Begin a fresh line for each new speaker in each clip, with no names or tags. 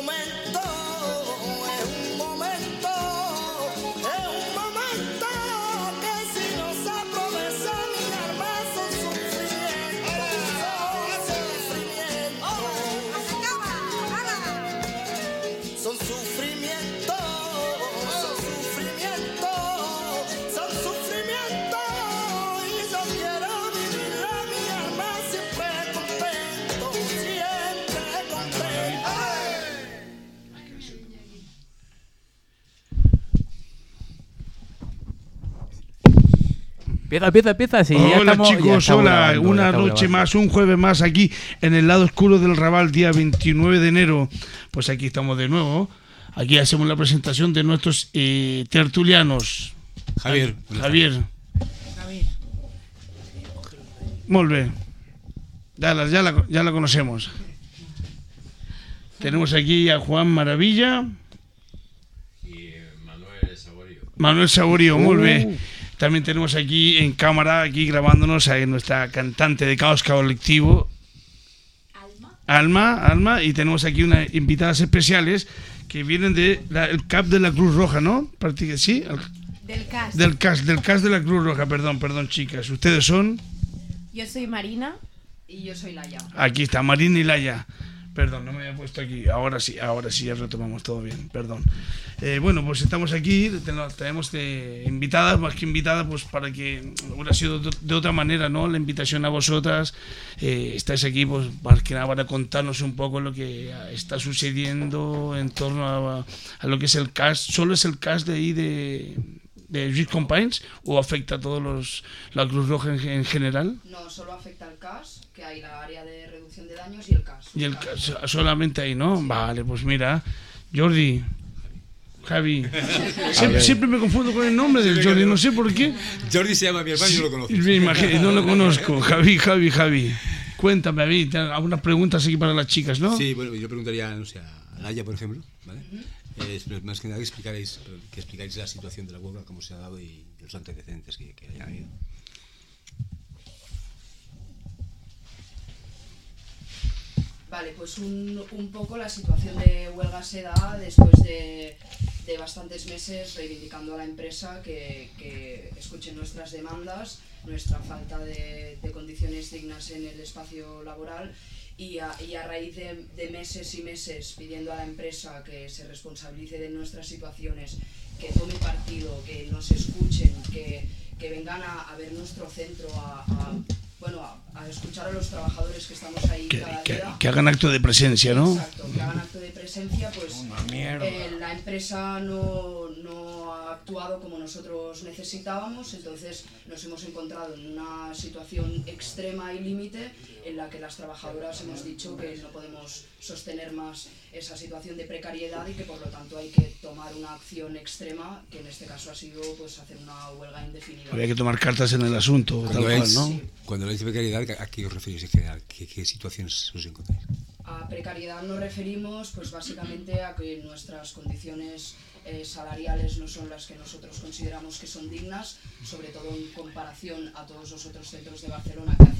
Empieza. Sí,
hola
estamos,
chicos, hola. Una noche más, un jueves más aquí en el lado oscuro del Raval, día 29 de enero. Pues aquí estamos de nuevo. Aquí hacemos la presentación de nuestros tertulianos.
Javier.
Molt bé. Ya la conocemos. Tenemos aquí a Juan Maravilla.
Y Manuel Saborío.
Manuel Saborío, muy bien. También tenemos aquí en cámara, aquí grabándonos a nuestra cantante de Caos Colectivo, Alma, y tenemos aquí unas invitadas especiales que vienen del CAP de la Cruz Roja, ¿no? ¿Sí? Del CAS de la Cruz Roja, perdón, chicas. ¿Ustedes son?
Yo soy Marina y yo soy Laia.
Aquí está, Marina y Laia. Perdón, no me había puesto aquí. Ahora sí, ya retomamos todo bien, perdón. Bueno, pues estamos aquí, tenemos invitadas, más que invitadas, pues para que hubiera sido de otra manera, ¿no? La invitación a vosotras. Estáis aquí, pues más que nada para contarnos un poco lo que está sucediendo en torno a lo que es el cast. ¿Solo es el cast de ahí de Lluís Companys o afecta a todos la Cruz Roja en general?
No, solo afecta al CAS, que hay la área de reducción de daños y el CAS.
Y el CAS, solamente ahí, ¿no? Sí. Vale, pues mira, Jordi, Javi, siempre me confundo con el nombre del Jordi, no sé por qué.
Jordi se llama mi hermano y no lo conozco.
Me imagino, no lo conozco. Javi. Cuéntame, David, algunas preguntas aquí para las chicas, ¿no?
Sí, bueno, yo preguntaría, no sé, a Laia, por ejemplo, ¿vale? Más que nada que explicáis la situación de la huelga, cómo se ha dado y los antecedentes que hayan habido.
Vale, pues un poco la situación de huelga se da después de bastantes meses reivindicando a la empresa que escuchen nuestras demandas, nuestra falta de condiciones dignas en el espacio laboral y a raíz de meses y meses pidiendo a la empresa que se responsabilice de nuestras situaciones, que tome partido, que nos escuchen, que vengan a ver nuestro centro, a escuchar a los trabajadores que estamos ahí cada día.
Que hagan acto de presencia, ¿no?
Exacto, que hagan acto de presencia, pues la empresa no ha actuado como nosotros necesitábamos, entonces nos hemos encontrado en una situación extrema y límite en la que las trabajadoras hemos dicho que no podemos sostener más esa situación de precariedad y que por lo tanto hay que tomar una acción extrema, que en este caso ha sido pues hacer una huelga indefinida.
Había que tomar cartas en el asunto, tal cual, ¿no?
Sí.
Cuando habláis de precariedad, ¿a qué os referís en general? ¿Qué situaciones os encontráis?
A precariedad nos referimos pues básicamente a que nuestras condiciones salariales no son las que nosotros consideramos que son dignas, sobre todo en comparación a todos los otros centros de Barcelona que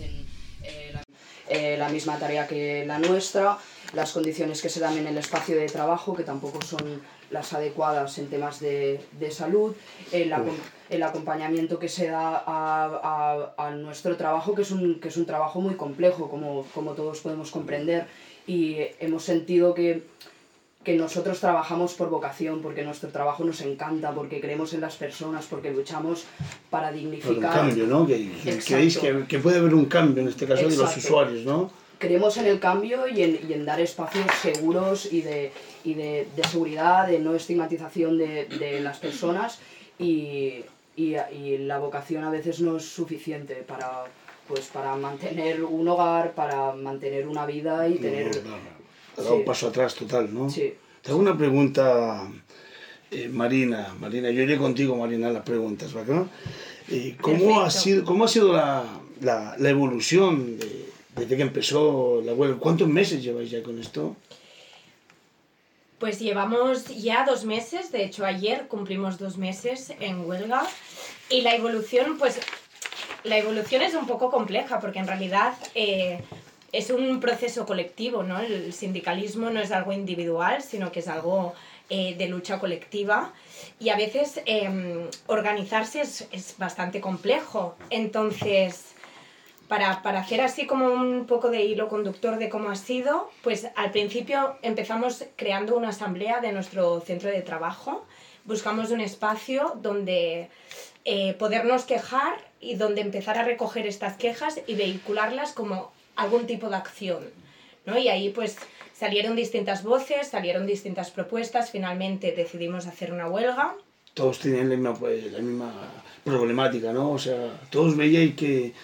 hacen la misma tarea que la nuestra, las condiciones que se dan en el espacio de trabajo que tampoco son las adecuadas en temas de salud, el acompañamiento que se da a nuestro trabajo, que es un trabajo muy complejo, como todos podemos comprender, y hemos sentido que nosotros trabajamos por vocación, porque nuestro trabajo nos encanta, porque creemos en las personas, porque luchamos para dignificar.
Por un cambio, ¿no? Creéis que puede haber un cambio en este caso. Exacto. De los usuarios, ¿no?
Creemos en el cambio y en dar espacios seguros y de seguridad, de no estigmatización de las personas y la vocación a veces no es suficiente para mantener un hogar, para mantener una vida y tener...
Ha dado un paso atrás total, ¿no?
Sí.
Te hago una pregunta, Marina, yo iré contigo, Marina, las preguntas, ¿verdad? ¿Cómo ha sido la evolución desde que empezó la huelga? ¿Cuántos meses lleváis ya con esto?
Pues llevamos ya 2 meses, de hecho ayer cumplimos 2 meses en huelga y la evolución es un poco compleja porque en realidad es un proceso colectivo, ¿no? El sindicalismo no es algo individual, sino que es algo de lucha colectiva, y a veces organizarse es bastante complejo. Entonces, para hacer así como un poco de hilo conductor de cómo ha sido, pues al principio empezamos creando una asamblea de nuestro centro de trabajo. Buscamos un espacio donde podernos quejar y donde empezar a recoger estas quejas y vehicularlas como algún tipo de acción, ¿no? Y ahí pues salieron distintas voces, salieron distintas propuestas, finalmente decidimos hacer una huelga.
Todos tenían la misma problemática, ¿no? O sea, todos veíais que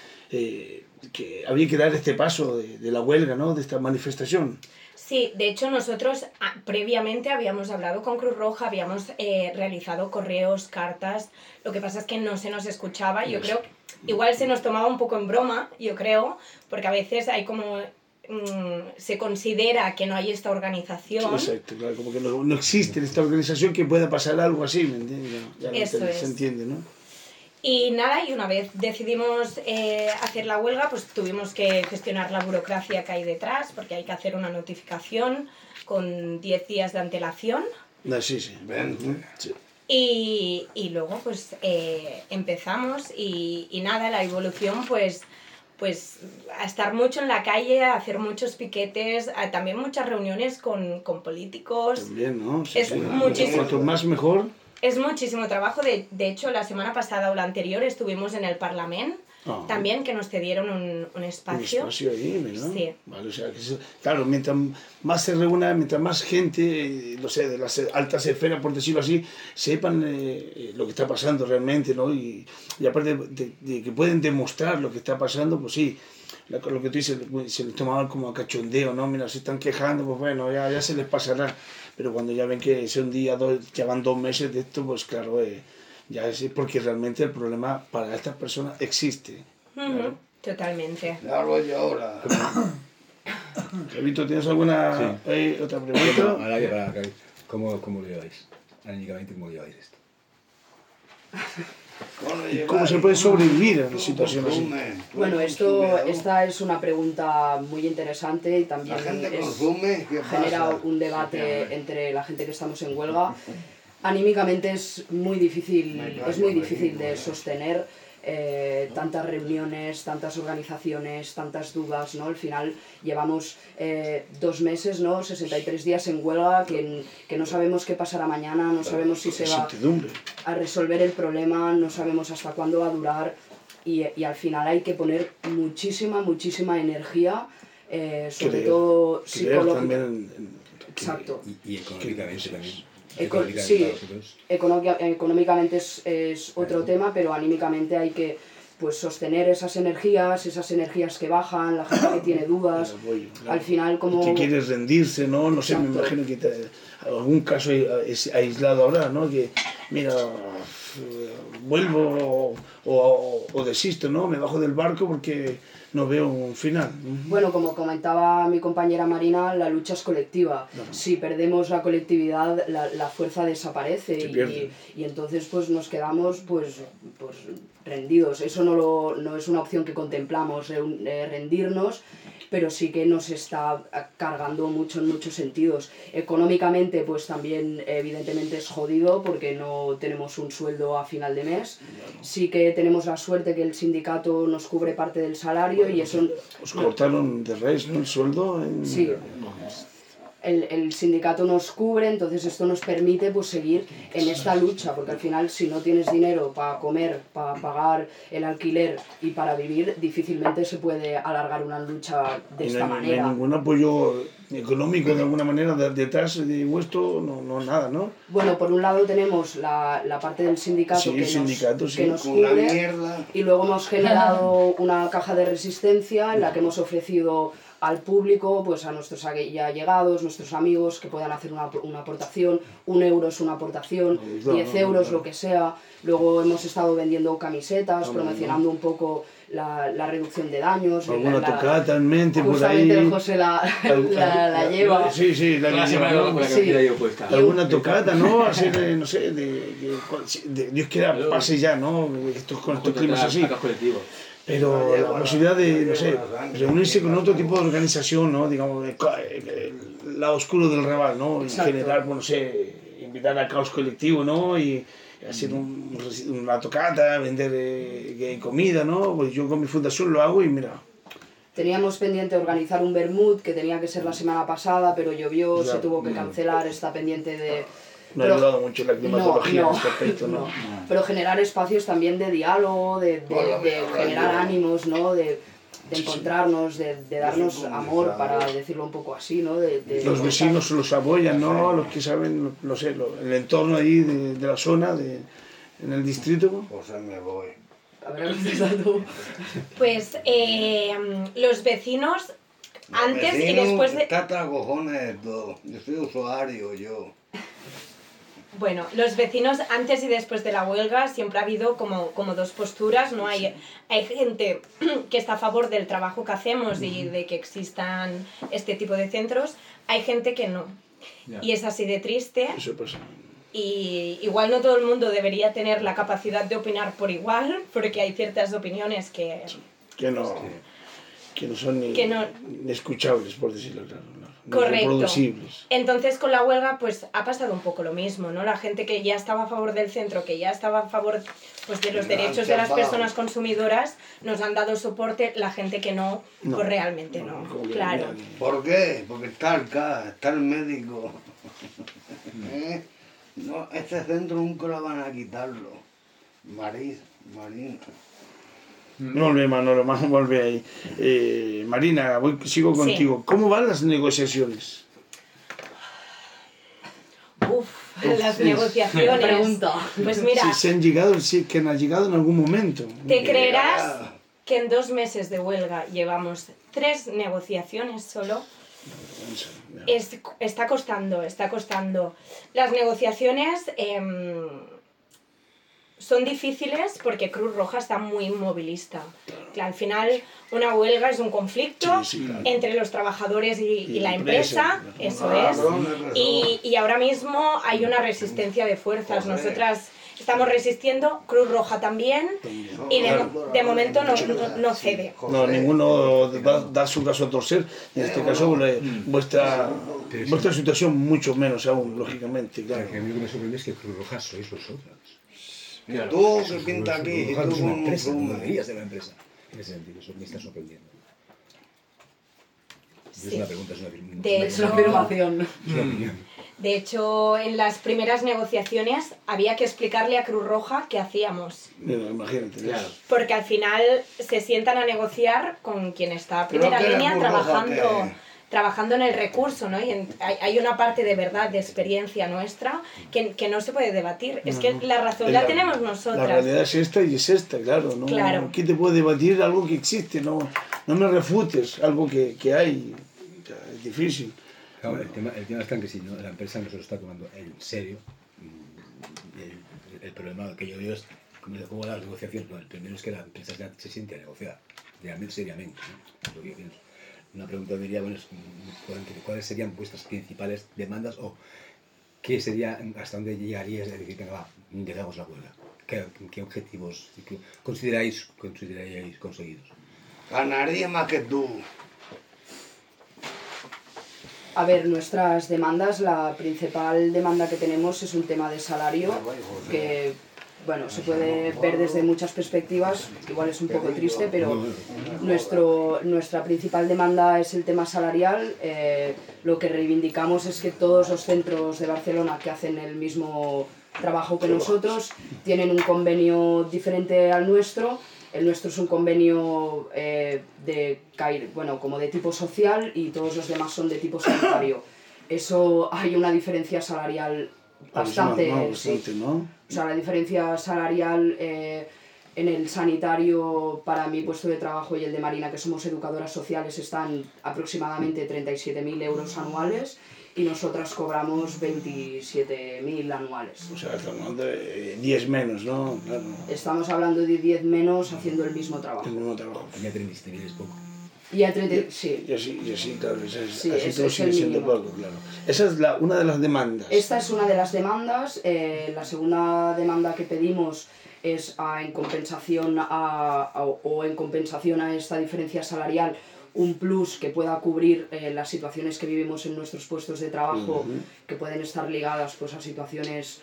había que dar este paso de la huelga, ¿no? De esta manifestación.
Sí, de hecho nosotros previamente habíamos hablado con Cruz Roja, habíamos realizado correos, cartas, lo que pasa es que no se nos escuchaba, yo creo que igual se nos tomaba un poco en broma, yo creo, porque a veces hay como se considera que no hay esta organización.
Sí, exacto, claro, como que no existe esta organización que pueda pasar algo así, ¿me entiendes? Ya se entiende, ¿no?
Y nada, y una vez decidimos hacer la huelga, pues tuvimos que gestionar la burocracia que hay detrás, porque hay que hacer una notificación con 10 días de antelación.
No, sí. Sí.
Y luego pues empezamos y nada, la evolución pues a estar mucho en la calle, a hacer muchos piquetes, también muchas reuniones con políticos.
También, ¿no? Sí,
es muchísimo.
Cuanto más mejor.
Es muchísimo trabajo. De hecho, la semana pasada o la anterior estuvimos en el Parlamento, también, que nos cedieron un espacio.
Un espacio ahí, ¿no?
Sí.
Vale, o sea, claro, mientras más se reúna, mientras más gente, no sé, de las altas esferas, por decirlo así, sepan lo que está pasando realmente, ¿no? Y aparte de que pueden demostrar lo que está pasando, pues sí, lo que tú dices, se les tomaban como a cachondeo, ¿no? Mira, se están quejando, pues bueno, ya se les pasará. Pero cuando ya ven que ese un día, ya van 2 meses de esto, pues claro, ya es porque realmente el problema para estas personas existe. Claro.
Totalmente.
Hablo yo ahora. Javito, ¿tienes alguna otra pregunta?
Ahora, ¿cómo lo lleváis? Anímicamente, ¿cómo lleváis esto?
¿Cómo se puede sobrevivir en una situación así?
Bueno, esta es una pregunta muy interesante y también genera un debate entre la gente que estamos en huelga. Anímicamente es muy difícil de sostener tantas reuniones, tantas organizaciones, tantas dudas, ¿no? Al final llevamos 2 meses, ¿no? 63 días en huelga, que no sabemos qué pasará mañana, no sabemos si se va a resolver el problema, no sabemos hasta cuándo va a durar, y al final hay que poner muchísima energía, sobre todo psicológica. Exacto.
Y económicamente también.
Sí, económicamente es otro tema, pero anímicamente hay que pues sostener esas energías que bajan, la gente que tiene dudas, claro. Al final como...
Que quiere rendirse, ¿no? No sé, me imagino que algún caso aislado habrá, ¿no? Que, mira, vuelvo o desisto, ¿no? Me bajo del barco porque no veo un final.
Bueno, como comentaba mi compañera Marina, la lucha es colectiva. No. Si perdemos la colectividad, la fuerza desaparece y entonces pues nos quedamos pues rendidos. Eso no es una opción que contemplamos, rendirnos, pero sí que nos está cargando mucho en muchos sentidos. Económicamente pues también evidentemente es jodido porque no tenemos un sueldo a final de mes. Sí que tenemos la suerte que el sindicato nos cubre parte del salario. Y eso,
os cortaron de raíz, ¿no? El sueldo.
Sí. El sindicato nos cubre, entonces esto nos permite pues seguir en esta lucha, porque al final si no tienes dinero para comer, para pagar el alquiler y para vivir, difícilmente se puede alargar una lucha de esta manera.
No hay ningún apoyo económico de alguna manera detrás de vuestro, no nada, ¿no?
Bueno, por un lado tenemos la parte del sindicato, que nos cubre, y luego hemos generado una caja de resistencia en la que hemos ofrecido al público, pues a nuestros ya allegados, nuestros amigos, que puedan hacer una aportación. 1 euro es una aportación, 10 euros, lo que sea. Luego hemos estado vendiendo camisetas, promocionando un poco la reducción de daños.
Alguna tocata en mente por ahí.
Justamente el José la lleva.
Sí, la lleva.
Sí.
Alguna tocata, ¿no? Hacer, no sé, Dios quiera pase ya, ¿no? Con estos climas así. pero la posibilidad de, no sé, reunirse con otro tipo de organización, ¿no? Digamos, el lado oscuro del Raval, ¿no? En general, bueno, no sé, invitar a caos colectivo, ¿no? Y hacer una tocata, vender comida, ¿no? Pues yo con mi fundación lo hago y mira.
Teníamos pendiente organizar un vermut que tenía que ser la semana pasada, pero llovió, se tuvo que cancelar, está pendiente de...
No ha ayudado mucho la climatología en este aspecto, ¿no?
Pero generar espacios también de diálogo, de generar ánimos, ¿no? De encontrarnos, de darnos amor, para decirlo un poco así, ¿no?
Los vecinos los apoyan, ¿no? Los que saben, no sé, el entorno ahí de la zona, en el distrito.
Pues me voy.
A ver, tú.
Pues los vecinos antes y después de...
Tata cojones de todo. Yo soy usuario, yo.
Bueno, los vecinos antes y después de la huelga siempre ha habido como dos posturas, ¿no? Hay gente que está a favor del trabajo que hacemos y de que existan este tipo de centros, hay gente que no. Y es así de triste.
Eso pasa.
Y igual no todo el mundo debería tener la capacidad de opinar por igual, porque hay ciertas opiniones que no son ni escuchables, por decirlo claro. Correcto.
Reproducibles.
Entonces con la huelga pues ha pasado un poco lo mismo, ¿no? La gente que ya estaba a favor del centro, que ya estaba a favor pues de los derechos de las personas consumidoras, nos han dado soporte, la gente que no, pues realmente no. Claro.
¿Por qué? Porque está el CAS, está el médico. No, este centro nunca lo van a quitarlo. Marina.
Molt bé, Manolo, volve ahí. Marina, sigo contigo. ¿Cómo van las negociaciones?
Las negociaciones.
Pregunta.
Pues mira,
que han llegado en algún momento.
¿te creerás que en 2 meses de huelga llevamos 3 negociaciones solo? Está costando. Las negociaciones son difíciles porque Cruz Roja está muy inmovilista. Que al final una huelga es un conflicto entre los trabajadores y la empresa, eso es. Y ahora mismo hay una resistencia de fuerzas. Nosotras estamos resistiendo, Cruz Roja también, y de momento no cede.
No, ninguno da su caso a torcer. En este caso, vuestra situación mucho menos aún, lógicamente. Claro.
A mí lo que me sorprende es que Cruz Roja sois vosotras.
Claro. Tú que pintas aquí,
Cruz Roja
tú
es una
con
empresa,
un
no deberías de la empresa. En ese sentido, eso me está sorprendiendo. Es una pregunta,
Es una afirmación.
Es una opinión.
De hecho, en las primeras negociaciones había que explicarle a Cruz Roja qué hacíamos.
Imagínate. Claro.
Porque al final se sientan a negociar con quien está a primera
Pero
línea
Cruz Roja,
trabajando en el recurso, ¿no? Y hay una parte de verdad, de experiencia nuestra, que no se puede debatir. Es que la razón la tenemos nosotras.
La realidad es esta y es esta, claro. ¿No?
Claro.
¿Qué te puede debatir algo que existe? No me refutes algo que hay. Es difícil.
Claro, el tema está en que si la empresa no se lo está tomando en serio, el problema que yo veo es cómo las negociaciones. Bueno, el primero es que la empresa se siente a negociar, realmente seriamente, ¿no? Es lo que yo pienso. Una pregunta diría, bueno, ¿cuáles serían vuestras principales demandas o qué sería, hasta dónde llegaríais a decir, venga, dejamos la huelga? ¿Qué objetivos consideráis conseguidos?
Ganaría más que tú.
A ver, nuestras demandas, la principal demanda que tenemos es un tema de salario que, bueno, se puede ver desde muchas perspectivas, igual es un poco triste, pero nuestra principal demanda es el tema salarial. Lo que reivindicamos es que todos los centros de Barcelona que hacen el mismo trabajo que nosotros tienen un convenio diferente al nuestro. El nuestro es un convenio como de tipo social y todos los demás son de tipo sanitario. Eso hay una diferencia salarial bastante,
¿no?
O sea, la diferencia salarial en el sanitario para mi puesto de trabajo y el de Marina, que somos educadoras sociales, están aproximadamente 37.000 euros anuales y nosotras cobramos 27.000 anuales.
O sea, estamos hablando de 10 menos, ¿no? Claro.
Estamos hablando de 10 menos haciendo el mismo trabajo.
El mismo trabajo.
Ya 37.000 es poco.
Y a 30, sí.
Y así, claro,
Sí,
así todo sigue siendo poco, claro. Esa es una de las demandas.
Esta es una de las demandas. La segunda demanda que pedimos es en compensación a esta diferencia salarial un plus que pueda cubrir las situaciones que vivimos en nuestros puestos de trabajo, que pueden estar ligadas pues, a situaciones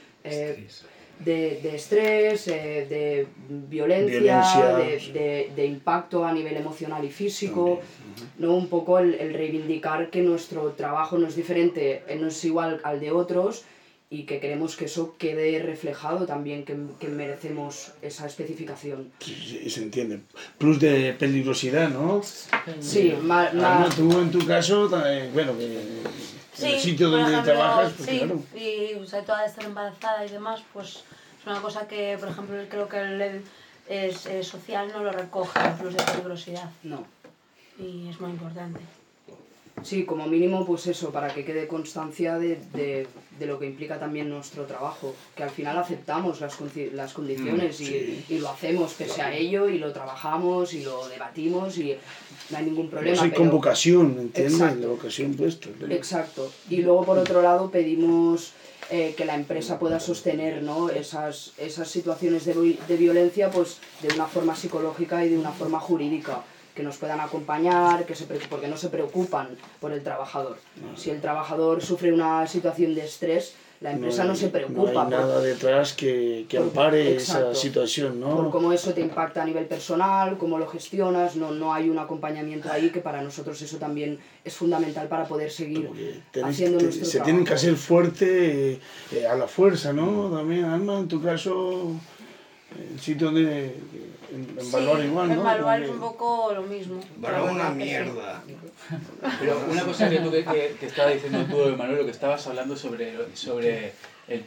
de estrés, de violencia. De impacto a nivel emocional y físico, ¿no? Un poco el reivindicar que nuestro trabajo no es diferente, no es igual al de otros, y que queremos que eso quede reflejado también, que merecemos esa especificación.
Sí, se entiende. Plus de peligrosidad, ¿no?
Sí,
Alma, tú en tu caso, bueno, que
Sí,
en el sitio
por
donde
ejemplo,
trabajas, pues
sí,
claro.
y sobre todo al estar embarazada y demás, pues es una cosa que, por ejemplo, creo que el social no lo recoge, el plus de peligrosidad,
No.
y es muy importante.
Sí, como mínimo, pues eso, para que quede constancia de lo que implica también nuestro trabajo, que al final aceptamos las condiciones y lo hacemos pese a ello, y lo trabajamos y lo debatimos y no hay ningún problema.
Soy con vocación, ¿entiendes?
Exacto.
La vocación puesta.
Exacto. Y luego, por otro lado, pedimos que la empresa pueda sostener, ¿no? esas situaciones de violencia pues, de una forma psicológica y de una forma jurídica, que nos puedan acompañar, porque no se preocupan por el trabajador. Si el trabajador sufre una situación de estrés, la empresa no se preocupa.
No hay nada detrás que ampare esa situación, ¿no?
Por cómo eso te impacta a nivel personal, cómo lo gestionas, no hay un acompañamiento ahí, que para nosotros eso también es fundamental para poder seguir haciendo nuestro
se
trabajo.
tienen que hacer fuerte a la fuerza, ¿no? También, Alma, en tu caso, el sitio donde en Balboa igual, ¿no?
En Balboa
Porque
es un poco lo mismo.
Para una mierda.
Pero una cosa que tú que estabas diciendo tú, Manuel, lo que estabas hablando sobre el...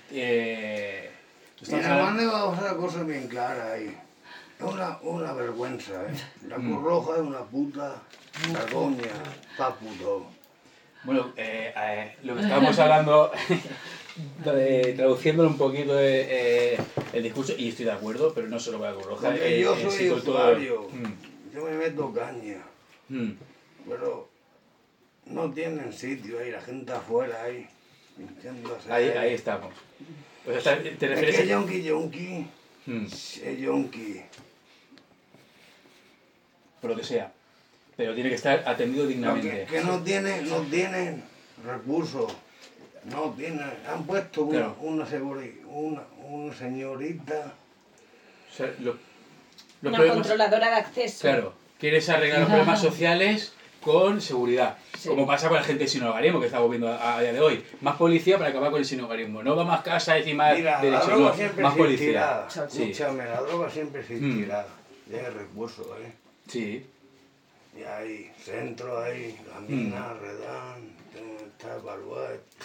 Mira, mande vamos a una cosa bien clara ahí. Es una vergüenza, ¿eh? La Cruz Roja es una puta vergoña, pa' puto.
Bueno, lo que estábamos hablando, traduciéndolo un poquito el discurso, y estoy de acuerdo, pero no solo con la Cruz Roja.
Porque yo soy
sí, con todo.
usuario, yo me meto caña, pero no tienen sitio ahí, la gente afuera ahí, pinchándose.
Ahí estamos. O sea, ¿te refieres
Es que yonki, es yonki.
por lo que sea, pero tiene que estar atendido dignamente.
Que no tienen recursos, no tienen, han puesto
Claro.
una señorita.
O sea, los
Una
problemas-
controladora de acceso.
Claro, quieres arreglar los problemas sociales con seguridad, como pasa con la gente del sinhogarismo que estamos viendo a día de hoy. Más policía para acabar con el sinhogarismo, no va más casas y más
Mira, la
derechos,
droga
no,
siempre
más policía.
existirá,
Sí.
escúchame, la droga siempre existirá, tiene recursos,
Sí,
y hay centros ahí, la mina, Redán, está Balboa,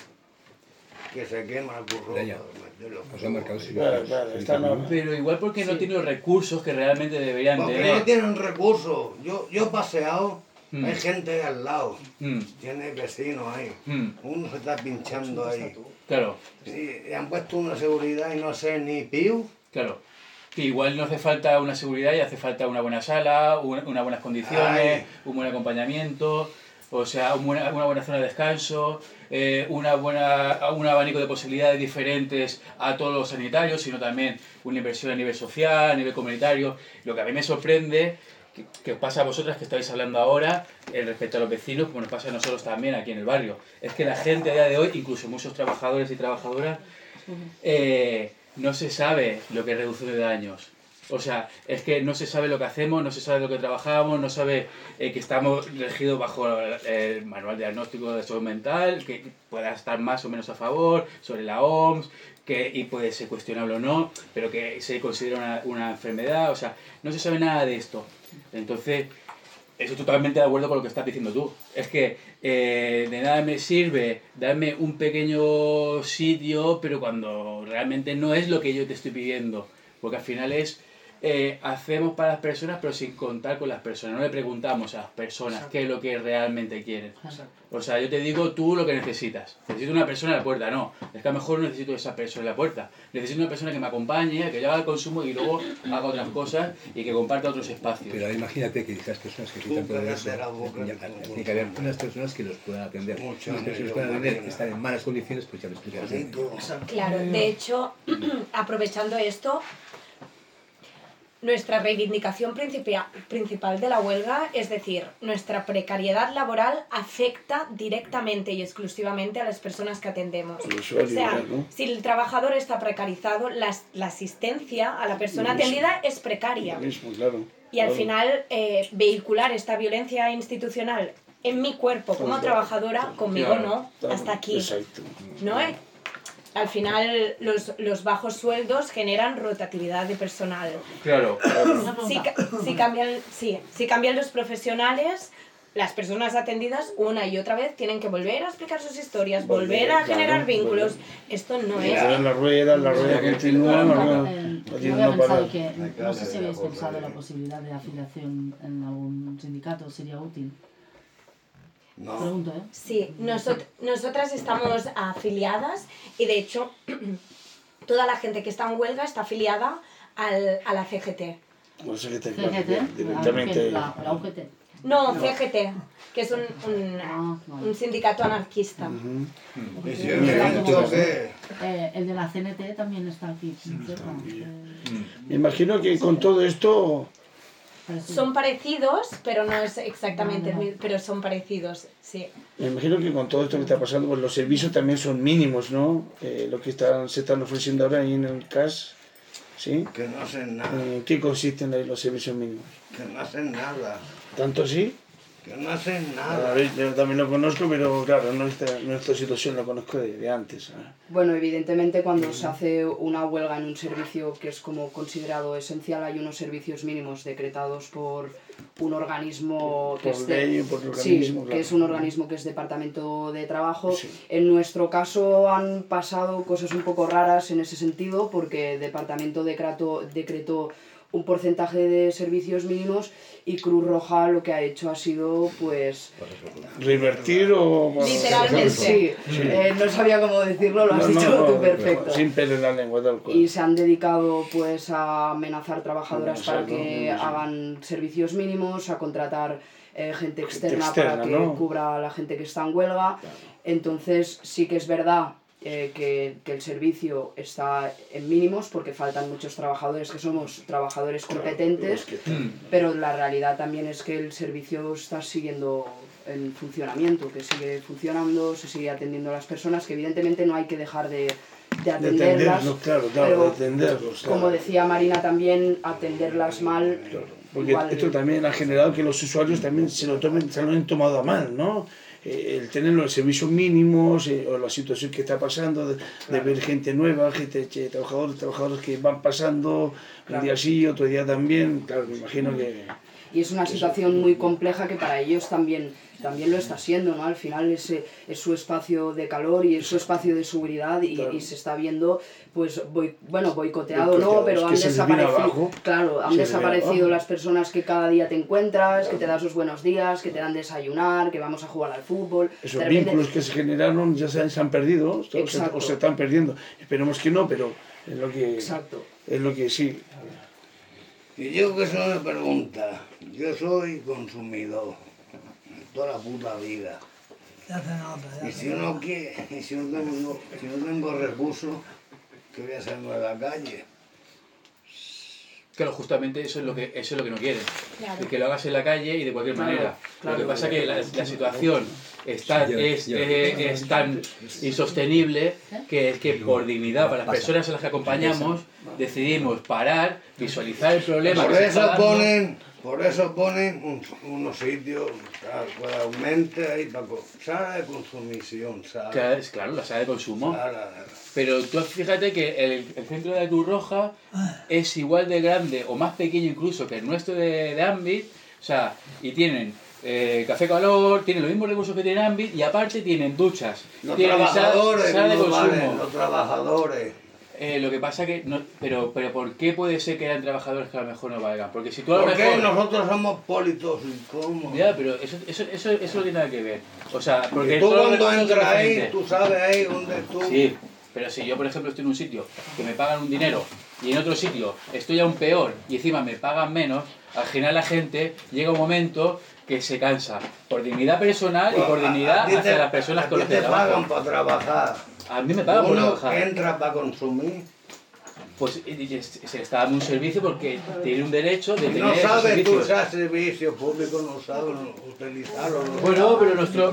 que se quema el curro.
Ya.
Os ha marcado sí.
Claro, está normal.
pero igual porque no tiene los recursos que realmente deberían
Porque
tener.
no tienen recursos. Yo he paseado, hay gente al lado,
Mm,
tiene vecinos ahí.
mm,
Uno se está pinchando ahí.
claro,
Sí, y han puesto una seguridad y no sé ni piu.
claro. Que igual no hace falta una seguridad y hace falta una buena sala, unas buenas condiciones,
Ay.
un buen acompañamiento, o sea, una buena zona de descanso, un abanico de posibilidades diferentes a todos los sanitarios, sino también una inversión a nivel social, a nivel comunitario. Lo que a mí me sorprende, que os pasa a vosotras que estáis hablando ahora, respecto a los vecinos, como nos pasa a nosotros también aquí en el barrio, es que la gente a día de hoy, incluso muchos trabajadores y trabajadoras, no se sabe lo que es reducción de daños. O sea, es que no se sabe lo que hacemos, no se sabe lo que trabajamos, no sabe que estamos regidos bajo el manual de diagnóstico de salud mental, que pueda estar más o menos a favor, sobre la OMS, y puede ser cuestionable o no, pero que se considera una enfermedad. O sea, no se sabe nada de esto. Entonces, estoy totalmente de acuerdo con lo que estás diciendo tú. Es que de nada me sirve darme un pequeño sitio, pero cuando realmente no es lo que yo te estoy pidiendo. Porque al final es, hacemos para las personas, pero sin contar con las personas. No le preguntamos a las personas qué es lo que realmente quieren. O sea, yo te digo tú lo que necesitas. Necesito una persona en la puerta. No, es que a lo mejor no necesito esa persona en la puerta. Necesito una persona que me acompañe, que yo haga el consumo y luego haga otras cosas y que comparta otros espacios.
Pero ahora imagínate que esas personas que quitan todo eso,
cállate la boca,
tiene que haber unas personas que los puedan atender.
Mucho,
Unas personas que puedan atender que están en malas condiciones, pues ya lo explicarás.
Pues
Claro, de hecho, aprovechando esto, nuestra reivindicación principal de la huelga, es decir, nuestra precariedad laboral afecta directamente y exclusivamente a las personas que atendemos. O sea, si el trabajador está precarizado, la asistencia a la persona atendida es precaria. Y al final, vehicular esta violencia institucional en mi cuerpo como trabajadora, conmigo no, hasta aquí. ¿No? Al final, los bajos sueldos generan rotatividad de personal.
Claro.
Si cambian los profesionales, las personas atendidas una y otra vez tienen que volver a explicar sus historias, volver a generar vínculos. Esto no es...
La rueda continúa.
No había pensado que... No sé si habéis pensado la posibilidad de afiliación en algún sindicato, sería útil.
No.
Pregunto, ¿eh?
Sí, nosotras estamos afiliadas y de hecho toda la gente que está en huelga está afiliada a la CGT.
CGT, directamente. La UGT.
No, CGT, que es un sindicato anarquista.
El de la CNT también está aquí.
Me imagino que con todo esto...
Son parecidos, pero no es exactamente el mismo, pero son parecidos, sí.
Me imagino que con todo esto que está pasando, pues los servicios también son mínimos, ¿no? Lo que se están ofreciendo ahora ahí en el CAS, ¿sí?
Que no hacen nada.
¿Qué consisten ahí los servicios mínimos?
Que no hacen nada.
¿Tanto así?
Que no hacen nada.
A ver, yo también lo conozco, pero claro, no esta situación lo conozco de antes.
Bueno, evidentemente cuando se hace una huelga en un servicio que es como considerado esencial, hay unos servicios mínimos decretados por un organismo que es un organismo que es Departamento de Trabajo. Sí. En nuestro caso han pasado cosas un poco raras en ese sentido, porque el Departamento decretó un porcentaje de servicios mínimos y Cruz Roja lo que ha hecho ha sido, pues...
¿Revertir o...?
Literalmente, sí. No sabía cómo decirlo, lo has dicho tú perfecto.
Sin pelo en la lengua, tal cual.
Y se han dedicado, pues, a amenazar trabajadoras para que hagan servicios mínimos, a contratar gente externa para que cubra a la gente que está en huelga. Entonces, sí que es verdad que el servicio está en mínimos porque faltan muchos trabajadores que somos trabajadores competentes, pero la realidad también es que el servicio está siguiendo en funcionamiento, que sigue funcionando, se sigue atendiendo a las personas, que evidentemente no hay que dejar de atenderlas, pero como decía Marina también, atenderlas mal.
Porque esto también ha generado que los usuarios también se lo han tomado a mal, ¿no? El tener los servicios mínimos o la situación que está pasando de ver gente nueva, trabajadores que van pasando un día sí, otro día también, claro, me imagino que...
Y es una situación muy compleja que para ellos también lo está siendo, ¿no? Al final es su espacio de calor y es su espacio de seguridad y se está viendo, pues, boicoteado no, pero han desaparecido, han desaparecido las personas que cada día te encuentras, que te dan sus buenos días, que te dan desayunar, que vamos a jugar al fútbol.
Esos vínculos que se generaron ya se han perdido o se están perdiendo. Esperemos que no, pero es lo que...
Exacto.
Es lo que sí.
Y yo que soy una pregunta, yo soy consumidor toda la puta vida. Y si no tengo recursos, ¿qué voy a hacerme en la calle?
Claro, justamente eso es lo que no quieren. Claro. Que lo hagas en la calle y de cualquier manera. Lo que pasa es que la situación es tan insostenible que por dignidad para las personas a las que acompañamos decidimos parar, visualizar el problema.
Por eso ponen unos sitios para aumente ahí, para sala de consumición,
Claro, la sala de consumo. Pero tú fíjate que el centro de la Cruz Roja es igual de grande o más pequeño incluso que el nuestro de Ambit, o sea, y tienen café calor, tienen los mismos recursos que tiene Ambit y aparte tienen duchas, tienen sala de consumo.
Los trabajadores.
Lo que pasa que no, pero ¿por qué puede ser que hayan trabajadores que a lo mejor no valgan? Porque si tú a lo mejor...
Porque nosotros somos pólitos y cómo.
Ya, pero eso no tiene nada que ver. O sea, porque
tú cuando entras ahí, tú sabes ahí donde tú...
Sí, pero si yo por ejemplo estoy en un sitio que me pagan un dinero y en otro sitio estoy aún peor y encima me pagan menos, al final la gente llega un momento que se cansa por dignidad personal y por dignidad hacia las personas con las que trabajan.
Te pagan para trabajar.
A mí me pagan por trabajar.
Uno entra para consumir.
pues se le está dando un servicio porque tiene un derecho de tener
No
esos
sabes tú
servicios.
usar servicios públicos, no sabes utilizarlos.
Bueno, pero nuestro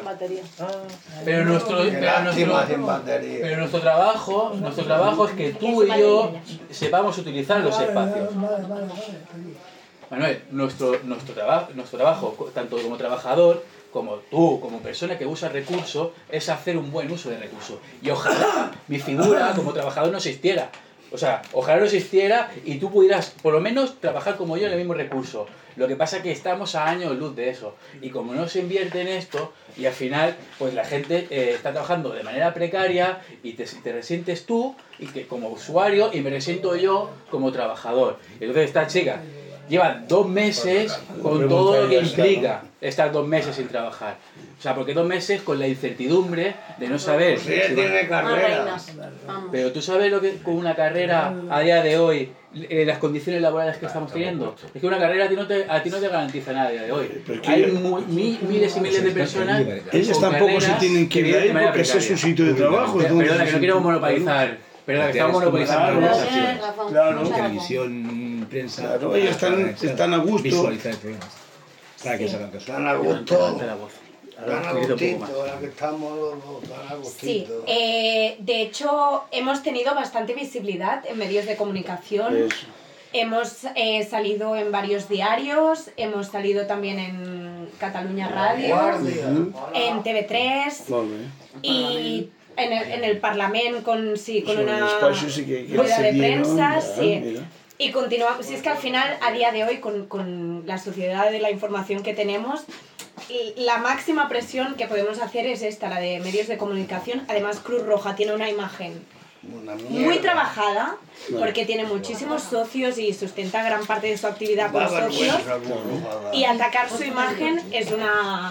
trabajo es que tú y yo sepamos utilizar los espacios. Manuel, nuestro trabajo, tanto como trabajador, como tú, como persona que usa recursos, es hacer un buen uso de recursos. Y ojalá mi figura como trabajador no existiera. O sea, ojalá no existiera y tú pudieras, por lo menos, trabajar como yo en el mismo recurso. Lo que pasa es que estamos a años luz de eso. Y como no se invierte en esto, y al final, pues la gente está trabajando de manera precaria y te resientes tú y que, como usuario, y me resiento yo como trabajador. Entonces esta chica lleva 2 meses con todo lo que implica estar 2 meses sin trabajar. O sea, porque 2 meses con la incertidumbre de no saber...
Si él tiene carrera.
Pero tú sabes lo que con una carrera a día de hoy, las condiciones laborales que estamos teniendo. Es que una carrera a ti no te garantiza nada a día de hoy. Hay miles y miles de personas.
Ellas tampoco se tienen que ir de ahí porque ese es su sitio de trabajo.
Perdona, que no quiero monopolizar. Perdona, que estamos monopolizando.
Claro.
Televisión, prensa.
Claro, ellos están a gusto.
Visualizar el programa. Para que se hagan caso.
Están a gusto.
Están a gustito.
Ahora que estamos los dos, están a gustito.
Sí, de hecho hemos tenido bastante visibilidad en medios de comunicación.
Eso.
Hemos salido en varios diarios, hemos salido también en Cataluña Radio, en TV3 y en el Parlament con una rueda de prensa. Sí. Y continuamos, si es que al final, a día de hoy, con la sociedad de la información que tenemos, la máxima presión que podemos hacer es esta, la de medios de comunicación. Además, Cruz Roja tiene una imagen muy trabajada, porque tiene muchísimos socios y sustenta gran parte de su actividad con socios, y atacar su imagen es una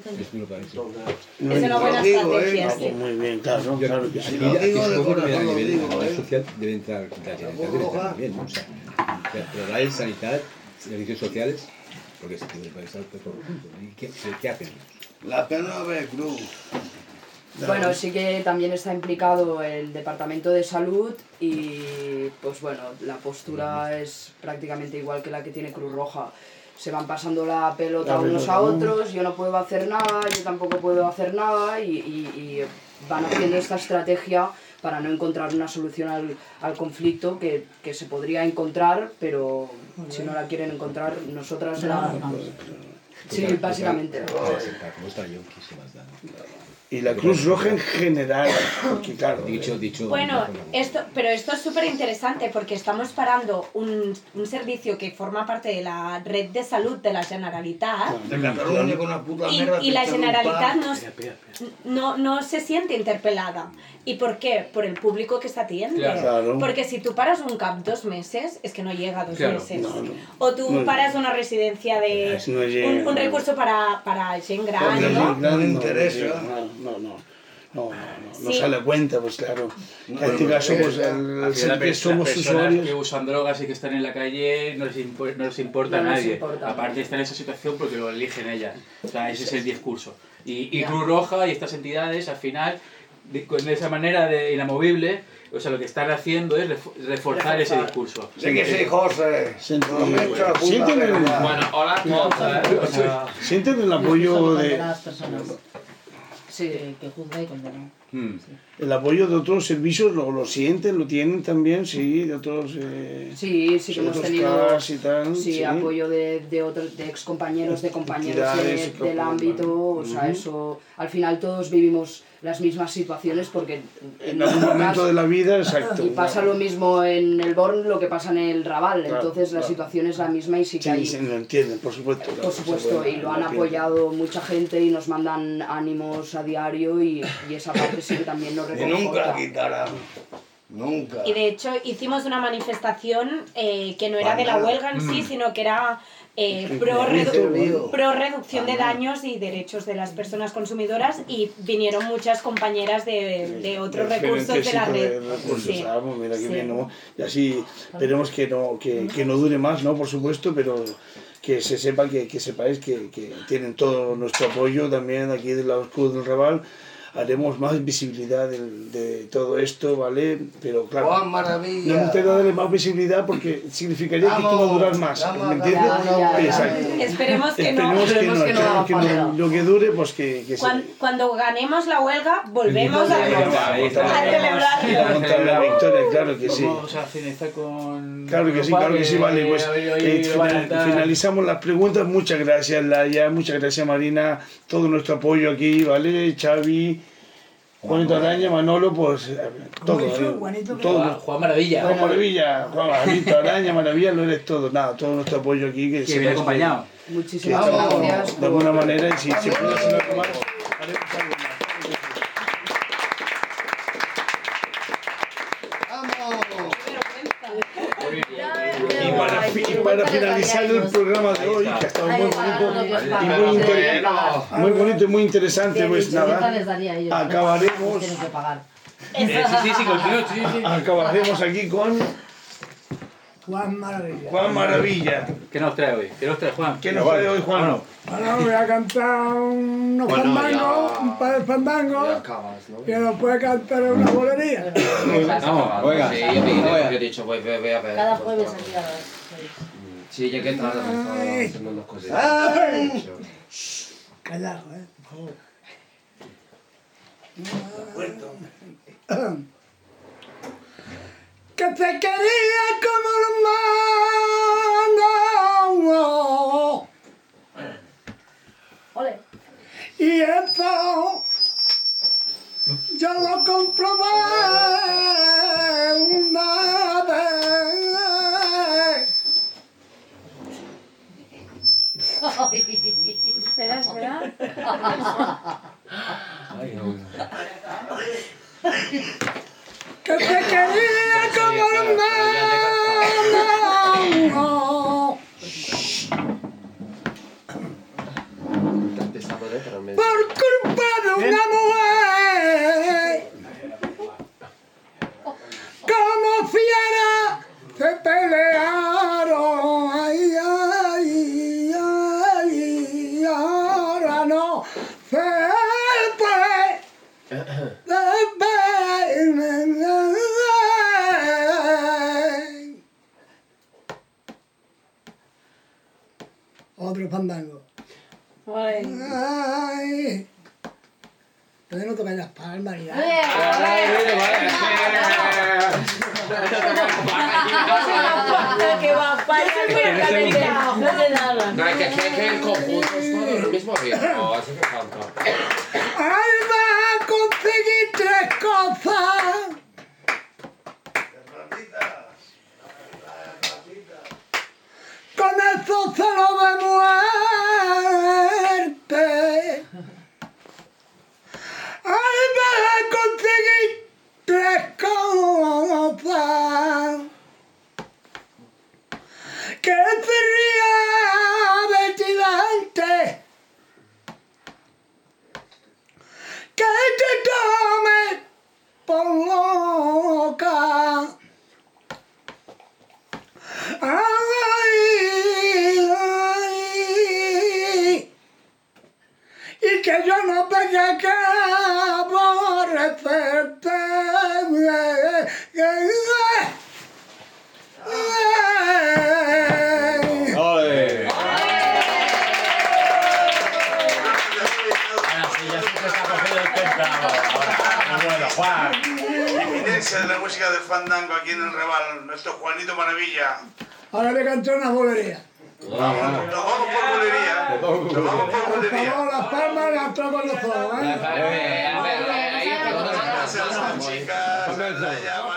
buena estrategia.
Sí. Muy bien, claro.
Aquí supongo que a nivel social debe entrar la Generalitat también, ¿no? O sea, pero la sanidad, servicios sociales, porque se tiene que estar todo junto. ¿Qué hacen?
La PNV Cruz.
Bueno, sí que también está implicado el Departamento de Salud y pues bueno, la postura es prácticamente igual que la que tiene Cruz Roja. Se van pasando la pelota unos a otros, yo no puedo hacer nada, yo tampoco puedo hacer nada y van haciendo esta estrategia para no encontrar una solución al conflicto que se podría encontrar, pero si no la quieren encontrar, nosotras la... Sí, básicamente.
Y la Cruz Roja en general, porque claro...
Bueno, pero esto es súper interesante porque estamos parando un servicio que forma parte de la red de salud de la Generalitat y la Generalitat no se siente interpelada. ¿Y por qué? Por el público que está atiende.
Claro.
Porque si tú paras un CAP 2 meses, es que no llega a 2 meses. O tú paras una residencia de... un recurso para gent gran, ¿no?
No le interesa.
No sale a cuenta, pues claro. En este caso, pues que somos usuarios
que usan drogas y que están en la calle no les importa a nadie. Aparte están en esa situación porque lo eligen ellas. O sea, ese es el discurso. Y Cruz Roja y estas entidades, al final, de esa manera de inamovible, o sea, lo que están haciendo es reforzar ese discurso.
Sí que sí, José.
Sienten el apoyo de
las personas. Sí, que juzga y condena.
El apoyo de otros servicios lo sienten, lo tienen también, sí, de otros
sí que hemos tenido
sí,
apoyo de ex compañeros, de compañeros del ámbito, o sea, eso, al final todos vivimos las mismas situaciones porque
en algún momento de la vida, exacto.
Y pasa lo mismo en el Born, lo que pasa en el Raval, entonces la situación es la misma y sí que hay...
Sí, lo entienden, por supuesto.
Por supuesto, y lo han apoyado mucha gente y nos mandan ánimos a diario y esa parte sí que también nos reconforta.
Y nunca quitarán. Nunca.
Y de hecho hicimos una manifestación que no era de la huelga en sí, sino que era pro reducción de daños y derechos de las personas consumidoras, y vinieron muchas compañeras de otros recursos de la red.
Sí. Mira que bien, ¿no? Y así esperemos que no dure más, ¿no? Por supuesto, pero que se sepa que sepáis que tienen todo nuestro apoyo también aquí de la Cruz del Raval. haremos más visibilidad de todo esto, ¿vale? Pero claro,
Juan Maravilla.
no intento darle más visibilidad porque significaría que esto va a durar más, ¿me entiendes? Exacto.
Esperemos que no.
Esperemos que no. Lo que dure, pues que
Cuando ganemos la huelga, volvemos a celebrar
la victoria, claro que sí.
Vamos a finalizar con...
Claro que sí, vale. Pues finalizamos las preguntas. Muchas gracias, Laia, muchas gracias, Marina, todo nuestro apoyo aquí, ¿vale? Xavi, Juanito Araña, Manolo, pues todo.
Juan Maravilla.
Juan Maravilla, Juanito Araña, Maravilla, lo eres todo. Nada, todo nuestro apoyo aquí. Que
viene acompañado.
Muchísimas gracias.
De alguna manera, y si puede ser algo más, haremos algo más. Y para finalizar el programa de hoy, que ha estado muy bonito y muy interesante, pues nada, acabaremos aquí con
Juan Maravilla.
Juan Maravilla.
¿Qué nos trae hoy? ¿Qué nos trae Juan?
¿Qué nos trae hoy, Juan?
Ahora voy a cantar unos fandangos, un par de fandangos, y nos puede cantar una bolería.
Vamos, oiga.
Sí, yo he dicho, voy a ver.
Cada jueves aquí a las 6.
Sí, ya que tarde me estaba haciendo unas cosas.
Callado, por favor. Que te quería como hermano.
Ole.
Y eso yo lo comprobé una vez.
Espera.
Ay, no.
Que te quería como hermano. Por culpa de una mujer, como fiera se pelearon. Ay, ahora no se puede. Otro fandango. Ay. Pero no tocan las palmas ni nada.
No, es que el conjunto es todo el mismo ritmo, así que canta.
Ay, va a conseguir tres cosas. Con eso se lo de muerte. Ay, va a conseguir tres cosas. Que se ría vigilante. Que te tome por loca. Y que yo no tenga que aborrecerte.
Eminencia de la música del fandango aquí en el Raval, nuestro Juanito Maravilla.
Ahora me canté una bolería.
Nos vamos por bolería. Nos vamos por bolería.
Todas las palmas las toco los ojos,
A ver, ahí está.
Chicas.